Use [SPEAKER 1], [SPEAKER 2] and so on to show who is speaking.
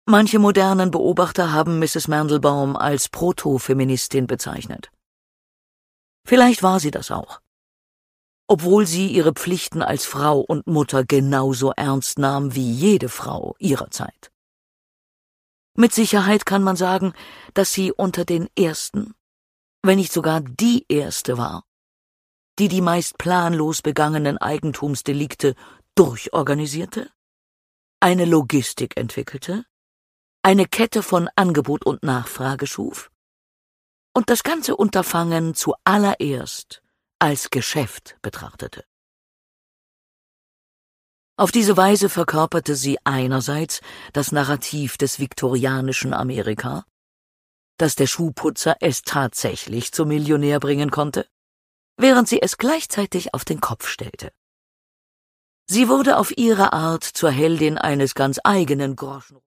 [SPEAKER 1] Manche modernen Beobachter haben Mrs. Mandelbaum als Proto-Feministin bezeichnet. Vielleicht war sie das auch. Obwohl sie ihre Pflichten als Frau und Mutter genauso ernst nahm wie jede Frau ihrer Zeit. Mit Sicherheit kann man sagen, dass sie unter den ersten, wenn nicht sogar die erste war, die die meist planlos begangenen Eigentumsdelikte durchorganisierte, eine Logistik entwickelte, eine Kette von Angebot und Nachfrage schuf und das ganze Unterfangen zuallererst als Geschäft betrachtete. Auf diese Weise verkörperte sie einerseits das Narrativ des viktorianischen Amerika, dass der Schuhputzer es tatsächlich zum Millionär bringen konnte, während sie es gleichzeitig auf den Kopf stellte. Sie wurde auf ihre Art zur Heldin eines ganz eigenen Groschen.